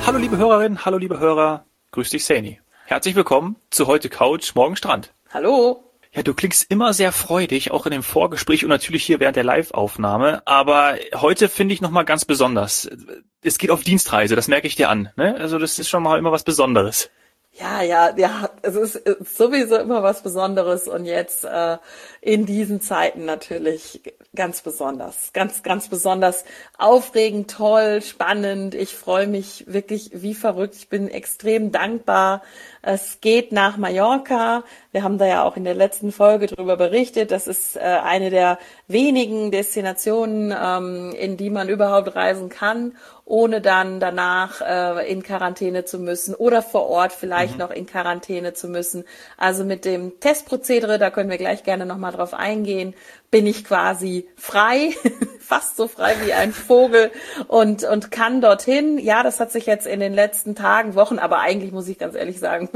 Hallo liebe Hörerinnen, hallo liebe Hörer, grüß dich Saini. Herzlich willkommen zu Heute Couch, morgen Strand. Hallo. Ja, du klingst immer sehr freudig, auch in dem Vorgespräch und natürlich hier während der Live-Aufnahme, aber heute finde ich nochmal ganz besonders. Es geht auf Dienstreise, das merke ich dir an, ne? Also das ist schon mal immer was Besonderes. Ja, es ist sowieso immer was Besonderes und jetzt in diesen Zeiten natürlich ganz besonders, ganz besonders aufregend, toll, spannend. Ich freue mich wirklich wie verrückt. Ich bin extrem dankbar. Es geht nach Mallorca. Wir haben da ja auch in der letzten Folge drüber berichtet. Das ist eine der wenigen Destinationen, in die man überhaupt reisen kann, ohne dann danach in Quarantäne zu müssen oder vor Ort vielleicht noch in Quarantäne zu müssen. Also mit dem Testprozedere, da können wir gleich gerne nochmal drauf eingehen, bin ich quasi frei, fast so frei wie ein Vogel und kann dorthin. Ja, das hat sich jetzt in den letzten Tagen, Wochen, aber eigentlich muss ich ganz ehrlich sagen,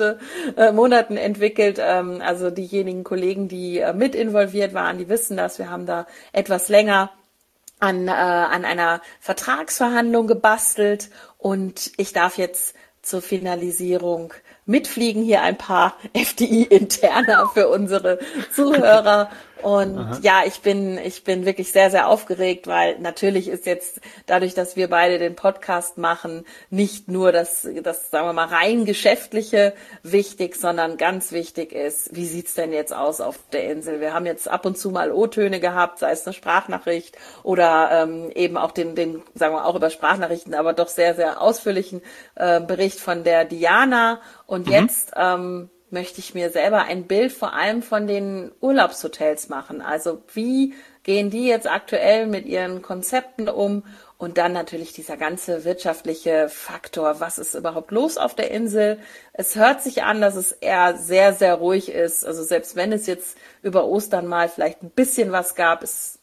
Monaten entwickelt. Also diejenigen Kollegen, die mit involviert waren, die wissen das. Wir haben da etwas länger an einer Vertragsverhandlung gebastelt und ich darf jetzt zur Finalisierung mitfliegen. Hier ein paar FDI-Interner für unsere Zuhörer. Und ja, ich bin wirklich sehr, sehr aufgeregt, weil natürlich ist jetzt dadurch, dass wir beide den Podcast machen, nicht nur das, sagen wir mal, rein geschäftliche wichtig, sondern ganz wichtig ist, wie sieht's denn jetzt aus auf der Insel? Wir haben jetzt ab und zu mal O-Töne gehabt, sei es eine Sprachnachricht oder eben auch den, sagen wir auch über Sprachnachrichten, aber doch sehr, sehr ausführlichen Bericht von der Diana. Und jetzt möchte ich mir selber ein Bild vor allem von den Urlaubshotels machen. Also wie gehen die jetzt aktuell mit ihren Konzepten um? Und dann natürlich dieser ganze wirtschaftliche Faktor. Was ist überhaupt los auf der Insel? Es hört sich an, dass es eher sehr, sehr ruhig ist. Also selbst wenn es jetzt über Ostern mal vielleicht ein bisschen was gab, es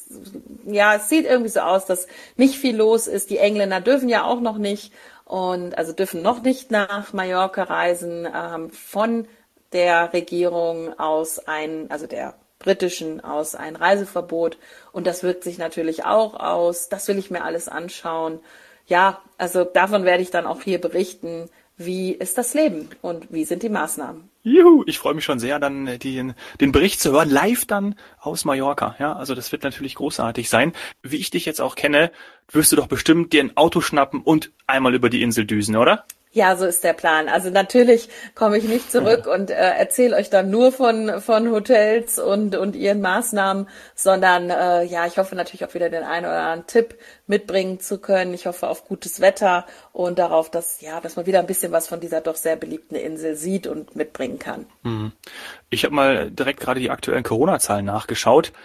sieht irgendwie so aus, dass nicht viel los ist. Die Engländer dürfen ja auch noch nicht. Und also dürfen noch nicht nach Mallorca reisen, von der Regierung aus also der britischen aus ein Reiseverbot. Und das wirkt sich natürlich auch aus. Das will ich mir alles anschauen. Ja, also davon werde ich dann auch hier berichten. Wie ist das Leben und wie sind die Maßnahmen? Juhu, ich freue mich schon sehr, dann den Bericht zu hören, live dann aus Mallorca. Ja, also das wird natürlich großartig sein. Wie ich dich jetzt auch kenne, wirst du doch bestimmt dir ein Auto schnappen und einmal über die Insel düsen, oder? Ja, so ist der Plan. Also natürlich komme ich nicht zurück und erzähle euch dann nur von Hotels und ihren Maßnahmen, sondern ich hoffe natürlich auch wieder den einen oder anderen Tipp mitbringen zu können. Ich hoffe auf gutes Wetter und darauf, dass man wieder ein bisschen was von dieser doch sehr beliebten Insel sieht und mitbringen kann. Ich habe mal direkt gerade die aktuellen Corona-Zahlen nachgeschaut.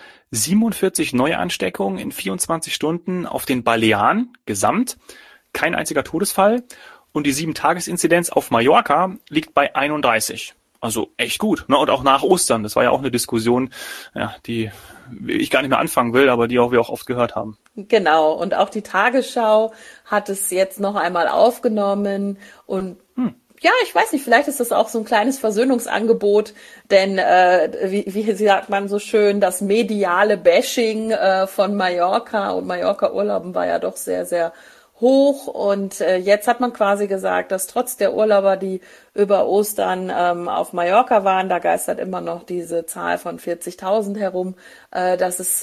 47 Neuansteckungen in 24 Stunden auf den Balearen gesamt. Kein einziger Todesfall. Und die 7-Tages-Inzidenz auf Mallorca liegt bei 31. Also echt gut. Ne? Und auch nach Ostern. Das war ja auch eine Diskussion, ja, die ich gar nicht mehr anfangen will, aber wir auch oft gehört haben. Genau. Und auch die Tagesschau hat es jetzt noch einmal aufgenommen. Und ja, ich weiß nicht, vielleicht ist das auch so ein kleines Versöhnungsangebot, denn wie sagt man so schön, das mediale Bashing von Mallorca und Mallorca-Urlauben war ja doch sehr, sehr hoch und jetzt hat man quasi gesagt, dass trotz der Urlauber, die über Ostern auf Mallorca waren, da geistert immer noch diese Zahl von 40.000 herum, dass es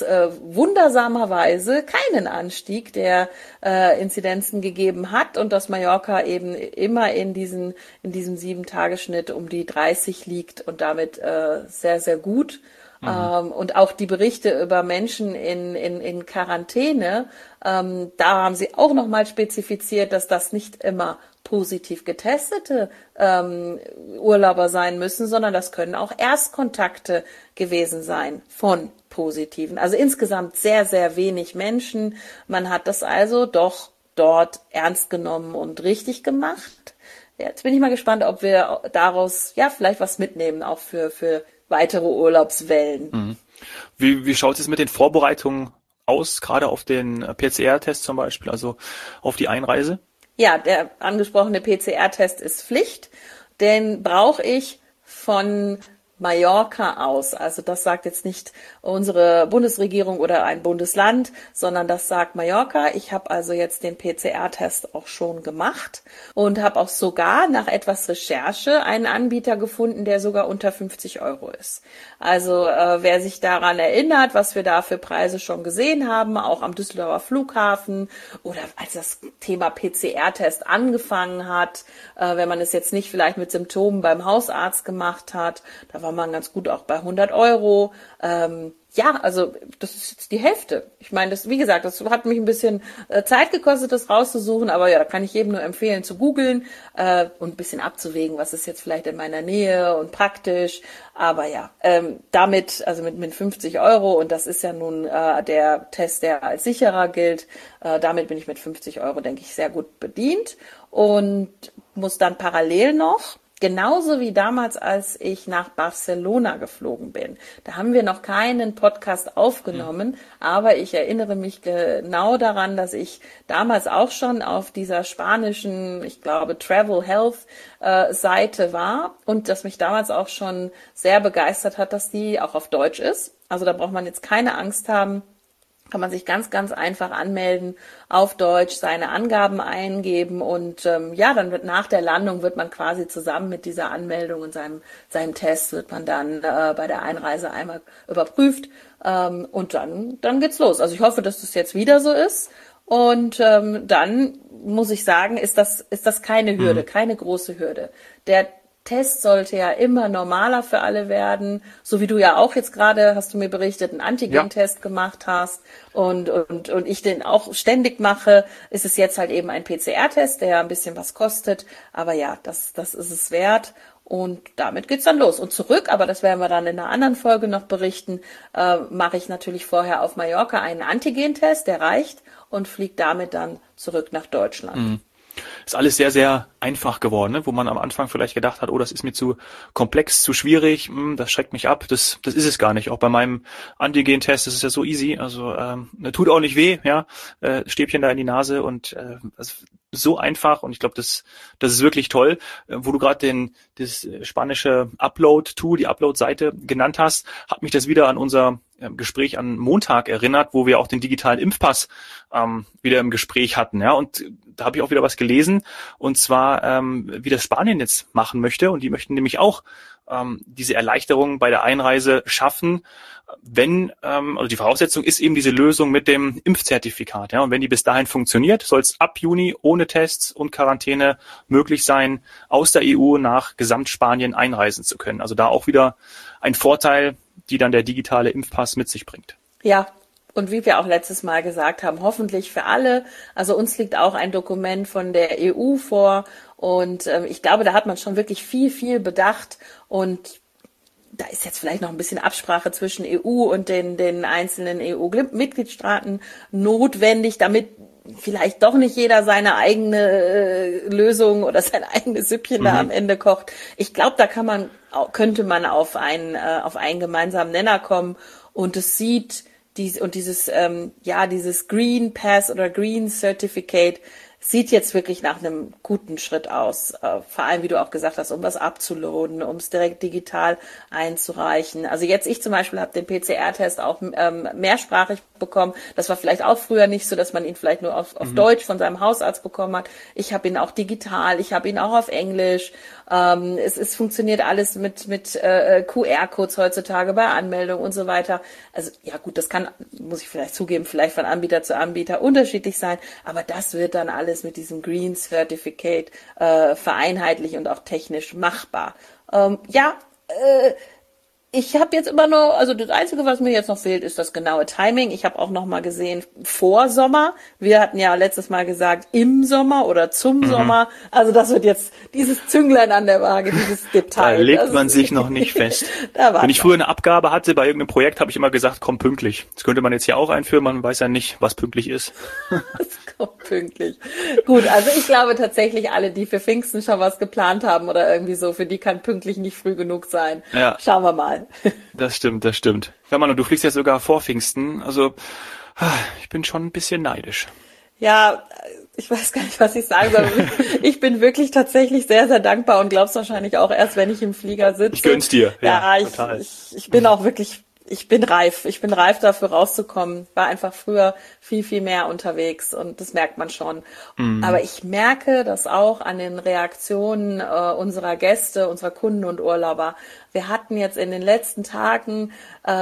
wundersamerweise keinen Anstieg der Inzidenzen gegeben hat und dass Mallorca eben immer in diesem 7-Tagesschnitt um die 30 liegt und damit sehr, sehr gut. Und auch die Berichte über Menschen in Quarantäne, da haben sie auch nochmal spezifiziert, dass das nicht immer positiv getestete Urlauber sein müssen, sondern das können auch Erstkontakte gewesen sein von Positiven. Also insgesamt sehr, sehr wenig Menschen. Man hat das also doch dort ernst genommen und richtig gemacht. Jetzt bin ich mal gespannt, ob wir daraus vielleicht was mitnehmen, auch für weitere Urlaubswellen. Wie schaut es mit den Vorbereitungen aus, gerade auf den PCR-Test zum Beispiel, also auf die Einreise? Ja, der angesprochene PCR-Test ist Pflicht. Den brauche ich von Mallorca aus. Also das sagt jetzt nicht unsere Bundesregierung oder ein Bundesland, sondern das sagt Mallorca. Ich habe also jetzt den PCR-Test auch schon gemacht und habe auch sogar nach etwas Recherche einen Anbieter gefunden, der sogar unter 50 € ist. Also wer sich daran erinnert, was wir da für Preise schon gesehen haben, auch am Düsseldorfer Flughafen oder als das Thema PCR-Test angefangen hat, wenn man es jetzt nicht vielleicht mit Symptomen beim Hausarzt gemacht hat, da war man ganz gut auch bei 100 €. Ja, also das ist jetzt die Hälfte. Ich meine, das, wie gesagt, das hat mich ein bisschen Zeit gekostet, das rauszusuchen, aber ja, da kann ich jedem nur empfehlen zu googeln und ein bisschen abzuwägen, was ist jetzt vielleicht in meiner Nähe und praktisch. Aber ja, damit, also mit 50 € und das ist ja nun der Test, der als sicherer gilt, damit bin ich mit 50 €, denke ich, sehr gut bedient und muss dann parallel noch genauso wie damals, als ich nach Barcelona geflogen bin. Da haben wir noch keinen Podcast aufgenommen, aber ich erinnere mich genau daran, dass ich damals auch schon auf dieser spanischen, ich glaube, Travel Health Seite war und dass mich damals auch schon sehr begeistert hat, dass die auch auf Deutsch ist. Also da braucht man jetzt keine Angst haben. Kann man sich ganz, ganz einfach anmelden, auf Deutsch seine Angaben eingeben und ja, dann wird nach der Landung wird man quasi zusammen mit dieser Anmeldung und seinem Test wird man dann bei der Einreise einmal überprüft und dann geht's los. Also ich hoffe, dass das jetzt wieder so ist und dann muss ich sagen, ist das keine Hürde, keine große Hürde. Der Test sollte ja immer normaler für alle werden, so wie du ja auch jetzt gerade, hast du mir berichtet, einen Antigen-Test gemacht hast und ich den auch ständig mache, ist es jetzt halt eben ein PCR-Test, der ja ein bisschen was kostet, aber ja, das ist es wert und damit geht's dann los. Und zurück, aber das werden wir dann in einer anderen Folge noch berichten, mache ich natürlich vorher auf Mallorca einen Antigen-Test, der reicht und fliege damit dann zurück nach Deutschland. Mhm. Ist alles sehr, sehr einfach geworden, ne? Wo man am Anfang vielleicht gedacht hat, oh, das ist mir zu komplex, zu schwierig, das schreckt mich ab. Das ist es gar nicht. Auch bei meinem Antigen-Test ist es ja so easy. Also tut auch nicht weh, ja, Stäbchen da in die Nase und also so einfach und ich glaube, das ist wirklich toll. Wo du gerade das spanische Upload-Tool, die Upload-Seite genannt hast, hat mich das wieder an unser Gespräch an Montag erinnert, wo wir auch den digitalen Impfpass wieder im Gespräch hatten, ja, und da habe ich auch wieder was gelesen und zwar wie das Spanien jetzt machen möchte und die möchten nämlich auch diese Erleichterung bei der Einreise schaffen, wenn, also die Voraussetzung ist eben diese Lösung mit dem Impfzertifikat, ja, und wenn die bis dahin funktioniert, soll es ab Juni ohne Tests und Quarantäne möglich sein, aus der EU nach Gesamtspanien einreisen zu können. Also da auch wieder ein Vorteil, die dann der digitale Impfpass mit sich bringt. Ja, und wie wir auch letztes Mal gesagt haben, hoffentlich für alle. Also uns liegt auch ein Dokument von der EU vor und ich glaube, da hat man schon wirklich viel, viel bedacht und da ist jetzt vielleicht noch ein bisschen Absprache zwischen EU und den einzelnen EU-Mitgliedstaaten notwendig, damit vielleicht doch nicht jeder seine eigene Lösung oder sein eigenes Süppchen da am Ende kocht. Ich glaube, da könnte man auf einen gemeinsamen Nenner kommen und es sieht dieses Green Pass oder Green Certificate sieht jetzt wirklich nach einem guten Schritt aus. Vor allem, wie du auch gesagt hast, um was abzuladen, um es direkt digital einzureichen. Also jetzt, ich zum Beispiel habe den PCR-Test auch mehrsprachig bekommen. Das war vielleicht auch früher nicht so, dass man ihn vielleicht nur auf Deutsch von seinem Hausarzt bekommen hat. Ich habe ihn auch digital, ich habe ihn auch auf Englisch. Es funktioniert alles mit QR-Codes heutzutage bei Anmeldung und so weiter. Also ja gut, das muss ich vielleicht zugeben, vielleicht von Anbieter zu Anbieter unterschiedlich sein, aber das wird dann alles mit diesem Green Certificate vereinheitlich und auch technisch machbar. Ich habe jetzt immer nur, also das Einzige, was mir jetzt noch fehlt, ist das genaue Timing. Ich habe auch noch mal gesehen, vor Sommer. Wir hatten ja letztes Mal gesagt, im Sommer oder zum Sommer. Also das wird jetzt dieses Zünglein an der Waage, dieses Detail. Da legt man sich noch nicht fest. Wenn ich früher eine Abgabe hatte bei irgendeinem Projekt, habe ich immer gesagt, komm pünktlich. Das könnte man jetzt hier auch einführen, man weiß ja nicht, was pünktlich ist. Das kommt pünktlich. Gut, also ich glaube tatsächlich, alle, die für Pfingsten schon was geplant haben oder irgendwie so, für die kann pünktlich nicht früh genug sein. Ja. Schauen wir mal. Das stimmt. Ja, Manu, du fliegst ja sogar vor Pfingsten. Also, ich bin schon ein bisschen neidisch. Ja, ich weiß gar nicht, was ich sagen soll. Ich bin wirklich tatsächlich sehr, sehr dankbar und glaub's wahrscheinlich auch erst, wenn ich im Flieger sitze. Ich gönn's dir, Ja, total. ich bin auch wirklich, ich bin reif. Ich bin reif dafür rauszukommen. War einfach früher viel, viel mehr unterwegs und das merkt man schon. Aber ich merke das auch an den Reaktionen unserer Gäste, unserer Kunden und Urlauber. Wir hatten jetzt in den letzten Tagen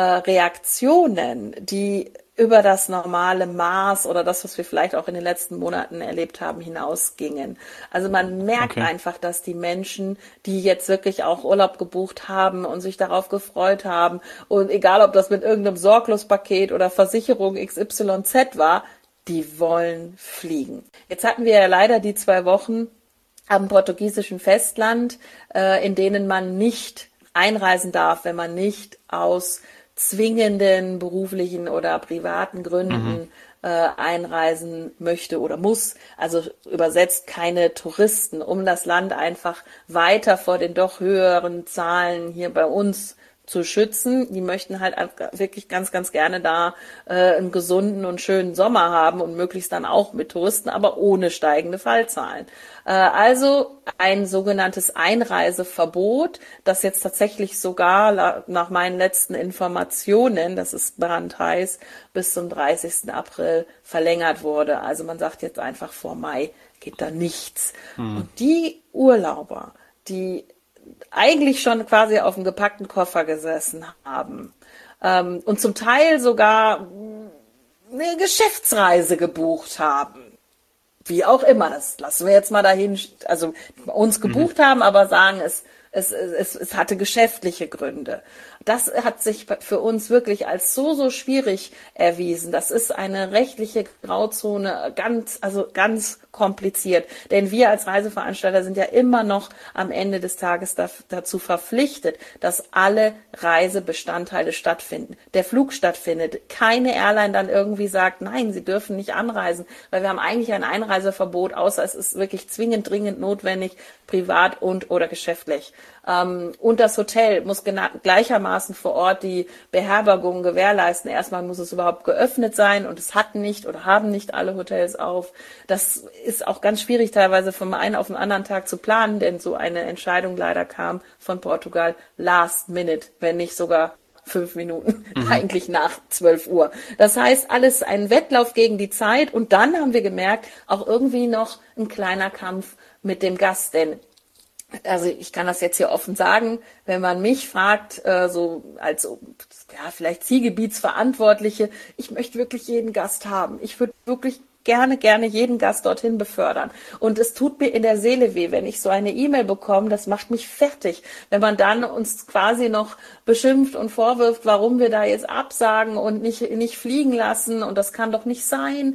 Reaktionen, die über das normale Maß oder das, was wir vielleicht auch in den letzten Monaten erlebt haben, hinausgingen. Also man merkt einfach, dass die Menschen, die jetzt wirklich auch Urlaub gebucht haben und sich darauf gefreut haben, und egal, ob das mit irgendeinem Sorglospaket oder Versicherung XYZ war, die wollen fliegen. Jetzt hatten wir ja leider die 2 Wochen am portugiesischen Festland, in denen man nicht einreisen darf, wenn man nicht aus zwingenden beruflichen oder privaten Gründen einreisen möchte oder muss. Also übersetzt keine Touristen, um das Land einfach weiter vor den doch höheren Zahlen hier bei uns zu schützen. Die möchten halt wirklich ganz, ganz gerne da einen gesunden und schönen Sommer haben und möglichst dann auch mit Touristen, aber ohne steigende Fallzahlen. Also ein sogenanntes Einreiseverbot, das jetzt tatsächlich sogar nach meinen letzten Informationen, das ist brandheiß, bis zum 30. April verlängert wurde. Also man sagt jetzt einfach, vor Mai geht da nichts. Und die Urlauber, die eigentlich schon quasi auf dem gepackten Koffer gesessen haben und zum Teil sogar eine Geschäftsreise gebucht haben. Wie auch immer, das lassen wir jetzt mal dahin, also uns gebucht haben, aber sagen, es hatte geschäftliche Gründe. Das hat sich für uns wirklich als so schwierig erwiesen. Das ist eine rechtliche Grauzone, ganz kompliziert. Denn wir als Reiseveranstalter sind ja immer noch am Ende des Tages dazu verpflichtet, dass alle Reisebestandteile stattfinden. Der Flug stattfindet. Keine Airline dann irgendwie sagt, nein, sie dürfen nicht anreisen, weil wir haben eigentlich ein Einreiseverbot, außer es ist wirklich zwingend, dringend notwendig, privat und oder geschäftlich. Und das Hotel muss gleichermaßen vor Ort die Beherbergung gewährleisten. Erstmal muss es überhaupt geöffnet sein und es hatten nicht oder haben nicht alle Hotels auf. Das ist auch ganz schwierig teilweise vom einen auf den anderen Tag zu planen, denn so eine Entscheidung leider kam von Portugal last minute, wenn nicht sogar 5 Minuten, eigentlich nach 12 Uhr. Das heißt, alles ein Wettlauf gegen die Zeit und dann haben wir gemerkt, auch irgendwie noch ein kleiner Kampf mit dem Gast, denn also ich kann das jetzt hier offen sagen, wenn man mich fragt, so als vielleicht Zielgebietsverantwortliche, ich möchte wirklich jeden Gast haben. Ich würde wirklich gerne jeden Gast dorthin befördern. Und es tut mir in der Seele weh, wenn ich so eine E-Mail bekomme, das macht mich fertig, wenn man dann uns quasi noch beschimpft und vorwirft, warum wir da jetzt absagen und nicht fliegen lassen und das kann doch nicht sein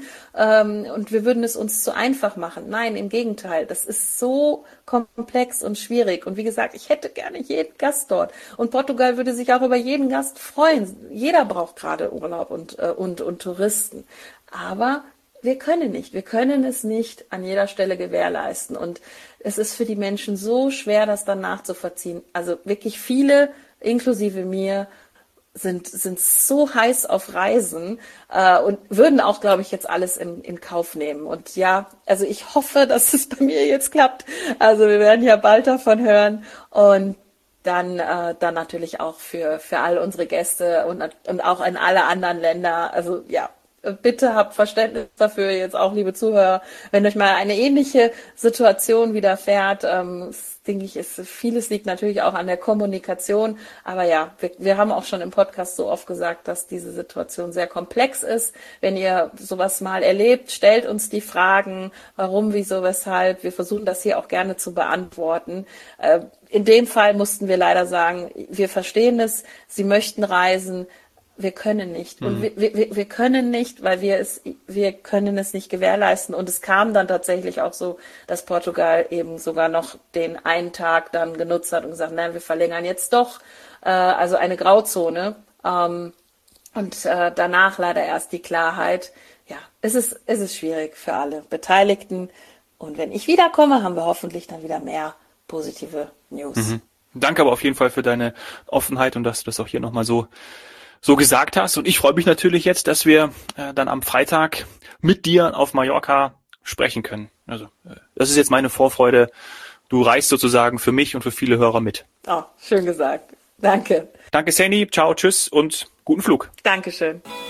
und wir würden es uns zu einfach machen. Nein, im Gegenteil, das ist so komplex und schwierig und wie gesagt, ich hätte gerne jeden Gast dort und Portugal würde sich auch über jeden Gast freuen. Jeder braucht gerade Urlaub und Touristen, aber wir können es nicht an jeder Stelle gewährleisten und es ist für die Menschen so schwer, das dann nachzuvollziehen. Also wirklich viele, inklusive mir, sind so heiß auf Reisen und würden auch, glaube ich, jetzt alles in Kauf nehmen. Und ja, also ich hoffe, dass es bei mir jetzt klappt. Also wir werden ja bald davon hören und dann natürlich auch für all unsere Gäste und auch in alle anderen Länder. Also ja. Bitte habt Verständnis dafür, jetzt auch liebe Zuhörer, wenn euch mal eine ähnliche Situation widerfährt, denke ich, vieles liegt natürlich auch an der Kommunikation, aber ja, wir haben auch schon im Podcast so oft gesagt, dass diese Situation sehr komplex ist. Wenn ihr sowas mal erlebt, stellt uns die Fragen, warum, wieso, weshalb. Wir versuchen das hier auch gerne zu beantworten. In dem Fall mussten wir leider sagen, wir verstehen es, Sie möchten reisen, wir können nicht. Und wir können nicht, weil wir können es nicht gewährleisten. Und es kam dann tatsächlich auch so, dass Portugal eben sogar noch den einen Tag dann genutzt hat und gesagt, nein, wir verlängern jetzt doch. Also eine Grauzone. Und danach leider erst die Klarheit. Ja, es ist schwierig für alle Beteiligten. Und wenn ich wiederkomme, haben wir hoffentlich dann wieder mehr positive News. Danke aber auf jeden Fall für deine Offenheit und dass du das auch hier nochmal so so gesagt hast. Und ich freue mich natürlich jetzt, dass wir dann am Freitag mit dir auf Mallorca sprechen können. Also das ist jetzt meine Vorfreude. Du reist sozusagen für mich und für viele Hörer mit. Oh, schön gesagt. Danke. Danke, Sandy. Ciao, tschüss und guten Flug. Dankeschön.